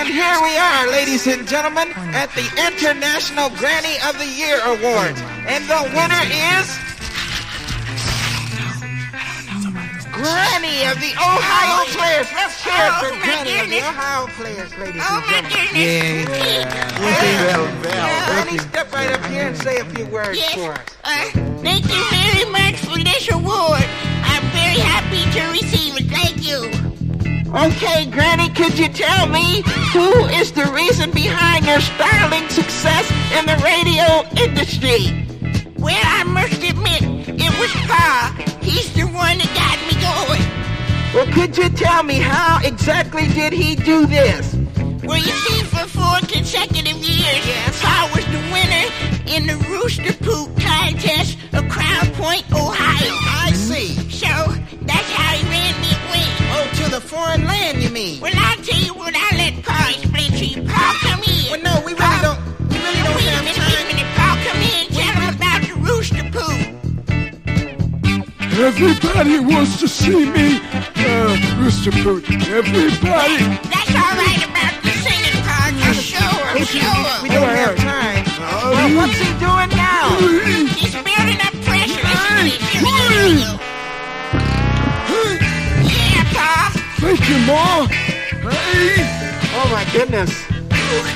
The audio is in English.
here we are, ladies and gentlemen, at the International Granny of the Year Awards. And the winner is... Granny of the Ohio Players. Let's hear it for Granny of the Ohio Players, ladies and gentlemen. Granny, step right up here and say a few words for us. Thank you very much for this award. I'm very happy to receive it. Thank you. Okay, Granny, could you tell me who is the reason behind your sterling success in the radio industry? Well, I must admit, it was Pa. He's the one that got me going. Well, could you tell me how exactly did he do this? Well, you see, for 4 consecutive years, Pa was the winner in the Rooster Poop contest of Crown Point, Ohio. I see. So, that's how he ran me away. Oh, to the foreign land, you mean? Well, I'll tell you what, I'll let Pa explain to you. Pa, come in. Well, no, we really don't have time. Wait a minute, Pa, come in and tell him about the Rooster Poop. Everybody wants to see me, Mr. Poot. Everybody. That's all right about the singing part. I'm sure. We don't have time. Well, what's he doing now? He's building up pressure. Yeah, Pa. Thank you, Ma. Hey. Oh, my goodness.